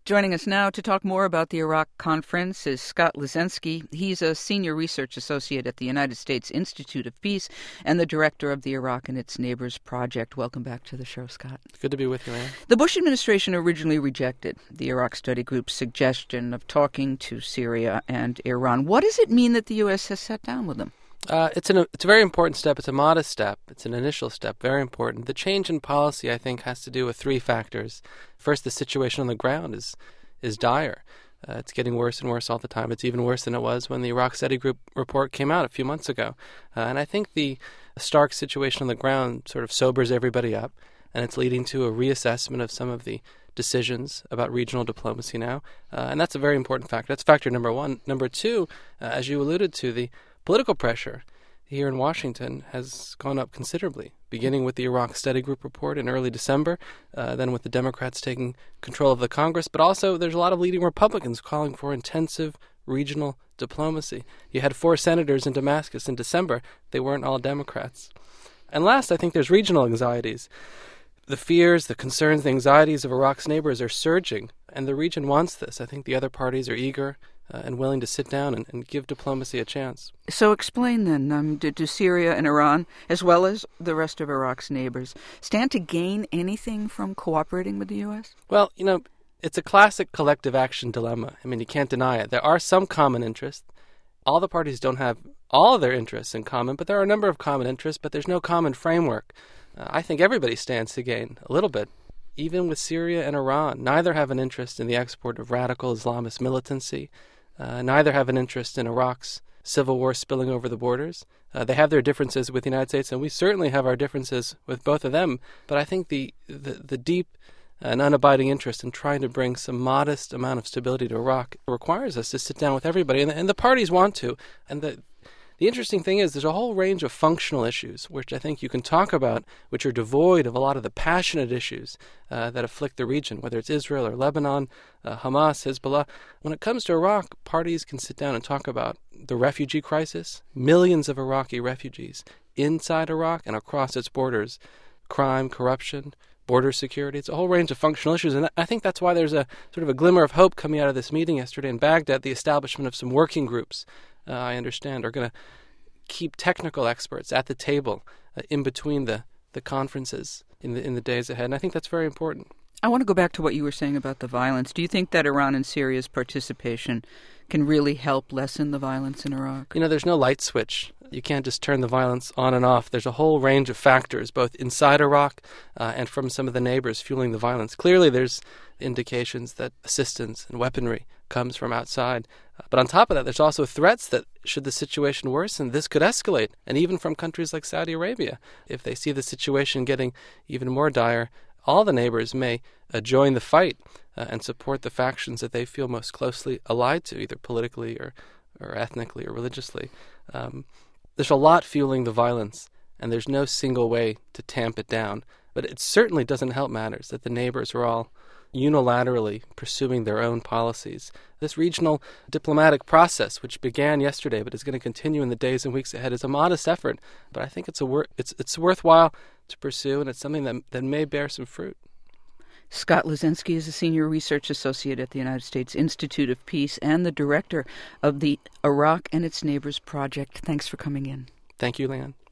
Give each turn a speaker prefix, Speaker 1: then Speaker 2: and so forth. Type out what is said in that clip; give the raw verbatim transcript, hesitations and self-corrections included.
Speaker 1: Joining us now to talk more about the Iraq Conference is Scott Liszewski. He's a senior research associate at the United States Institute of Peace and the director of the Iraq and Its Neighbors Project. Welcome back to the show, Scott.
Speaker 2: Good to be with you, Ann.
Speaker 1: The Bush administration originally rejected the Iraq Study Group's suggestion of talking to Syria and Iran. What does it mean that the U S has sat down with them?
Speaker 2: Uh, it's, an, it's a very important step. It's a modest step. It's an initial step, very important. The change in policy, I think, has to do with three factors. First, the situation on the ground is is dire. Uh, it's getting worse and worse all the time. It's even worse than it was when the Iraq Study Group report came out a few months ago. Uh, and I think the stark situation on the ground sort of sobers everybody up, and it's leading to a reassessment of some of the decisions about regional diplomacy now. Uh, and that's a very important factor. That's factor number one. Number two, uh, as you alluded to, the political pressure here in Washington has gone up considerably, beginning with the Iraq Study Group report in early December, uh, then with the Democrats taking control of the Congress, but also there's a lot of leading Republicans calling for intensive regional diplomacy. You had four senators in Damascus in December. They weren't all Democrats. And last, I think there's regional anxieties. The fears, the concerns, the anxieties of Iraq's neighbors are surging, and the region wants this. I think the other parties are eager Uh, and willing to sit down and, and give diplomacy a chance.
Speaker 1: So explain then, um, do, do Syria and Iran, as well as the rest of Iraq's neighbors, stand to gain anything from cooperating with the U S?
Speaker 2: Well, you know, it's a classic collective action dilemma. I mean, you can't deny it. There are some common interests. All the parties don't have all of their interests in common, but there are a number of common interests, but there's no common framework. Uh, I think everybody stands to gain a little bit. Even with Syria and Iran, neither have an interest in the export of radical Islamist militancy. Uh, neither have an interest in Iraq's civil war spilling over the borders. Uh, they have their differences with the United States, and we certainly have our differences with both of them. But I think the, the, the deep and unabiding interest in trying to bring some modest amount of stability to Iraq requires us to sit down with everybody, and the, and the parties want to. And the The interesting thing is there's a whole range of functional issues, which I think you can talk about, which are devoid of a lot of the passionate issues uh, that afflict the region, whether it's Israel or Lebanon, uh, Hamas, Hezbollah. When it comes to Iraq, parties can sit down and talk about the refugee crisis, millions of Iraqi refugees inside Iraq and across its borders, crime, corruption, border security. It's a whole range of functional issues, and I think that's why there's a sort of a glimmer of hope coming out of this meeting yesterday in Baghdad, the establishment of some working groups, uh, I understand, are going to keep technical experts at the table uh, in between the, the conferences in the in the days ahead, and I think that's very important.
Speaker 1: I want to go back to what you were saying about the violence. Do you think that Iran and Syria's participation can really help lessen the violence in Iraq?
Speaker 2: You know, there's no light switch. You can't just turn the violence on and off. There's a whole range of factors, both inside Iraq uh, and from some of the neighbors fueling the violence. Clearly, there's indications that assistance and weaponry comes from outside. Uh, but on top of that, there's also threats that, should the situation worsen, this could escalate. And even from countries like Saudi Arabia, if they see the situation getting even more dire, all the neighbors may uh, join the fight uh, and support the factions that they feel most closely allied to, either politically or, or ethnically or religiously. Um, there's a lot fueling the violence, and there's no single way to tamp it down. But it certainly doesn't help matters that the neighbors are all unilaterally pursuing their own policies. This regional diplomatic process, which began yesterday but is going to continue in the days and weeks ahead, is a modest effort, but I think it's a wor- it's it's worthwhile to pursue, and it's something that that may bear some fruit.
Speaker 1: Scott Liszewski is a senior research associate at the United States Institute of Peace and the director of the Iraq and Its Neighbors Project. Thanks for coming in.
Speaker 2: Thank you, Leanne.